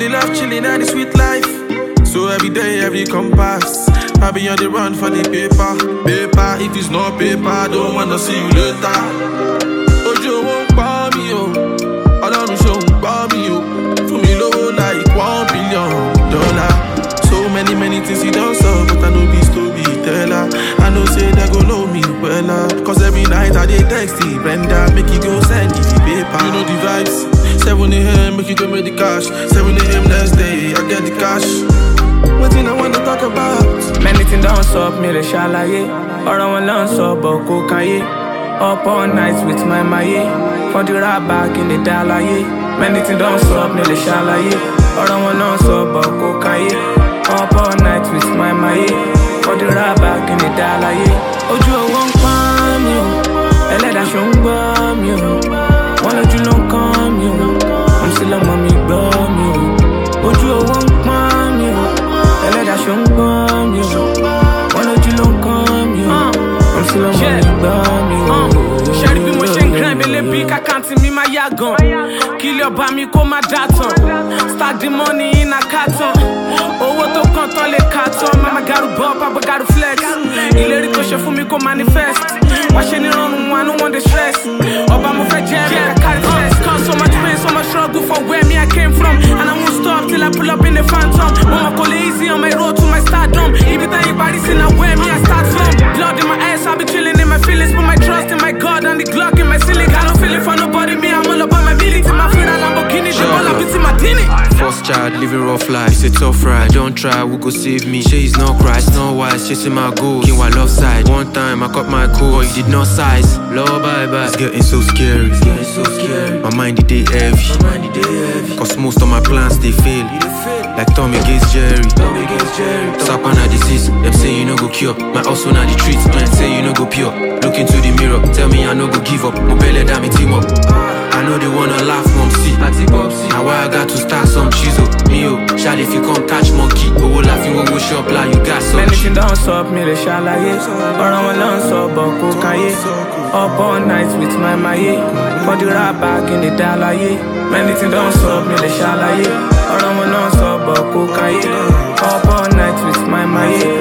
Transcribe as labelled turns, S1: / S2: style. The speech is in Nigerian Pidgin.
S1: really love chilling and the sweet life. So every day, every compass, I be on the run for the paper. Paper, if it's not paper, I don't wanna see you later. Ojo won't buy me, oh. Ọlọ́run ṣó ń gbọ́ mi, oh. Fún mi lówó like $1 billion. So many things you don't solve, but I know be storyteller. I know say they go know me well, cause every night I dey text the Brenda, make you go send the paper. You know the vibes. 7 a.m. make you go make the cash. 7 a.m. next day, I get the cash. What thing I wanna talk about?
S2: Many things don't stop me, they ṣàlàyé. Ọ̀rọ̀ wọn ló ń sọ bọ̀ kó káyé. Up all night with my maye. For the rap back in the dalaye. Many things don't stop me, they ṣàlàyé. Ọ̀rọ̀ wọn ló ń sọ bọ̀ kó káyé. Up all night with my maye. For the rap back in the dalaye. Ojú owó ń pọ́n mi o. Ẹlẹ́dàá ṣó ń gbọ́ mi o. Wọ́n lójú ló ń kán mi o. I'm still ọmọ mi gbọ́ mi o. Ojú owó ń pọ́n mi o. Ẹlẹ́dàá ṣó ń gbọ́ mi o. Wọ́n lójú ló ń kán mi o. I'm still ọmọ mi gbọ́ mi o.
S3: Ṣẹ́rí bí mo ṣe ń grind bele bí kàkáǹtì mi máa yá gan. Kí ilé ọba mi kó má dá tán. Stack the money in a carton. Owó tó kàn tán lè kà tán. Mama garu bọ́, papa garu flex. Ìlérí tó ṣe fún mi kó manifest. Wá ṣe ní rọrùn wọn, I no want the stress. Ọba mo fẹ́ jẹ́ rí kàkárí stress. Cause so much pain, so much struggle for where me I came from. And I won't stop till I pull up in the phantom. Mama call it easy on my road to my stardom. Ibi tá yín see now where me I start from. Blood in my ass, I be chilling in my feelings. Put my trust in my God and the Glock in my ceiling. I don't feel it for nobody, me I'm all about my military. My feet are Lamborghini, the ball up into Martini.
S4: First child, living rough life, it's a tough ride. Don't try, who go save me? She is not cry, it's not wise, chasing my goals. King, love side. One time I got my code, but you did not size. Lord, bye bye. It's getting so scary. My mind it dey heavy. Cause most of my plans they fail. Like Tommy against Jerry. Sapana disease, them say you no go cure. My also now the treatment, say you no go pure. Look into the mirror, tell me I no go give up. Mobile damn team up. I know they wanna laugh, mom see. Now why I got to start some chisel. Me oh, shall if you come catch monkey. Oh, we'll laugh you go shop like you got some.
S2: Many things don't stop me, they ṣàlàyé. Ọ̀rọ̀ wọn ló ń sọ bọ̀ kó káyé. Up all night with my maye. For the rap back in the dalaye. Many things don't stop me, they ṣàlàyé. Ọ̀rọ̀ wọn ló ń sọ bọ̀ kó káyé. Up all night with my maye.